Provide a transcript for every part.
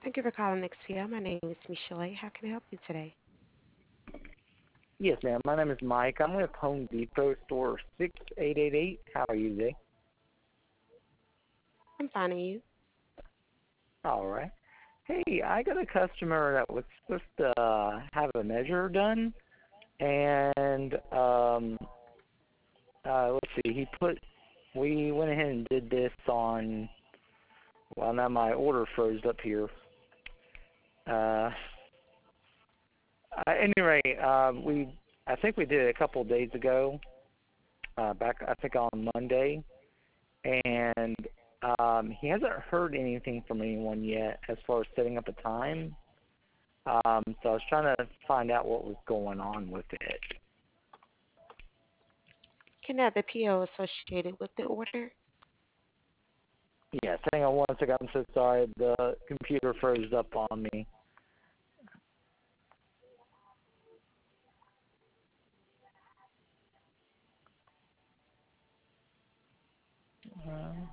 Thank you for calling XPO. My name is Michelle. How can I help you today? Yes, ma'am. My name is Mike. I'm with Home Depot store 6888. How are you today? I'm finding you. All right. Hey, I got a customer that was supposed to have a measure done, and let's see, we went ahead and did this on, well, now my order froze up here. Uh, at any rate, I think we did it a couple of days ago, back I think on Monday, and he hasn't heard anything from anyone yet as far as setting up a time. So I was trying to find out what was going on with it. Can I have the PO associated with the order? Yes, hang on one second. I'm so sorry. The computer froze up on me. Uh,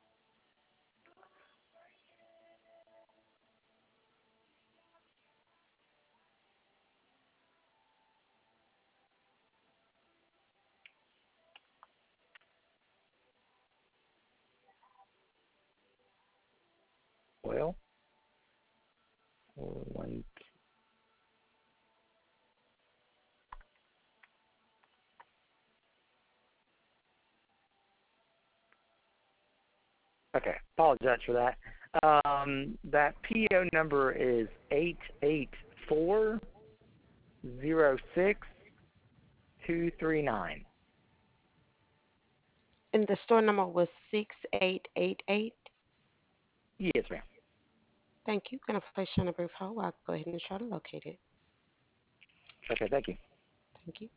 well, one, okay. Apologize for that. That PO number is 88406239. And the store number was 6888. Yes, ma'am. Thank you. Can I place you on a brief hold? I'll go ahead and try to locate it. Okay, thank you. Thank you.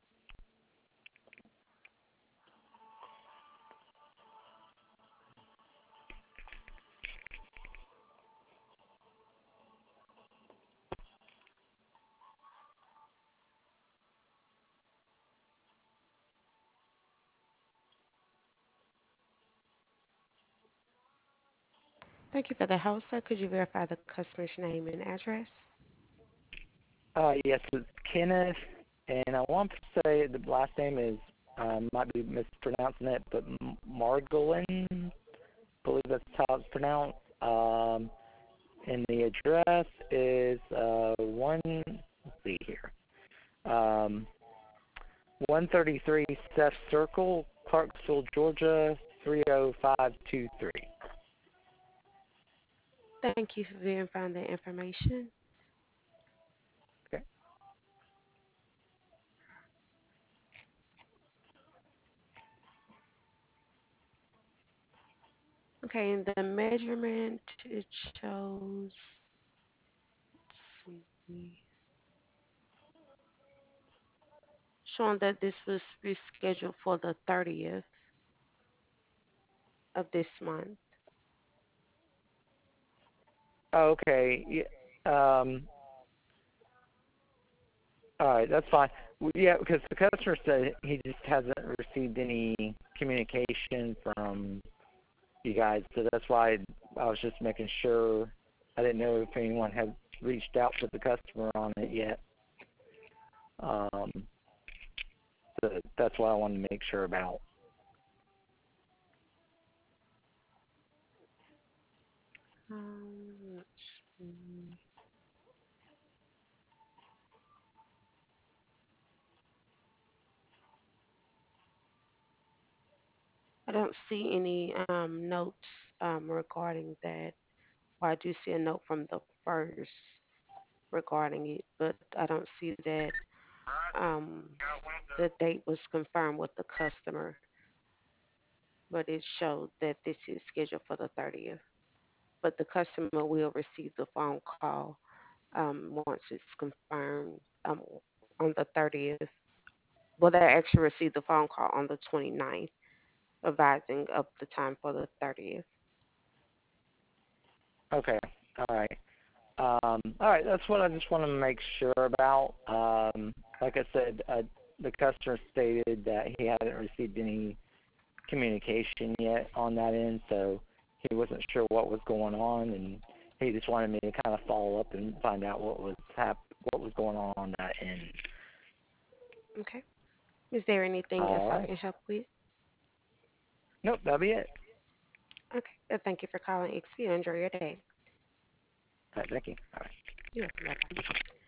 Thank you for the hold, sir. Could you verify the customer's name and address? Yes, it's Kenneth, and I want to say the last name is, might be mispronouncing it, but Margolin, I believe that's how it's pronounced. And the address is let's see here, um, 133 Seth Circle, Clarksville, Georgia, 30523. Thank you for verifying the information. Okay. Okay, and the measurement, it shows, let's see, showing that this was rescheduled for the 30th of this month. Okay. All right, that's fine. Yeah, because the customer said he just hasn't received any communication from you guys, so that's why I was just making sure. I didn't know if anyone had reached out to the customer on it yet. Um, so that's what I wanted to make sure about. Let's see. I don't see any notes regarding that. Well, I do see a note from the first regarding it, but I don't see that um, the date was confirmed with the customer, but it showed that this is scheduled for the 30th. But the customer will receive the phone call once it's confirmed on the 30th. Well, they actually received the phone call on the 29th, advising of the time for the 30th. Okay, all right. All right, that's what I just want to make sure about. Like I said, the customer stated that he hadn't received any communication yet on that end, so he wasn't sure what was going on, and he just wanted me to kind of follow up and find out what was going on that end. Okay. Is there anything else All I right. can help with? Nope, that'll be it. Okay. Thank you for calling XP. Enjoy your day. All right, thank you. All right. You're welcome. Bye-bye.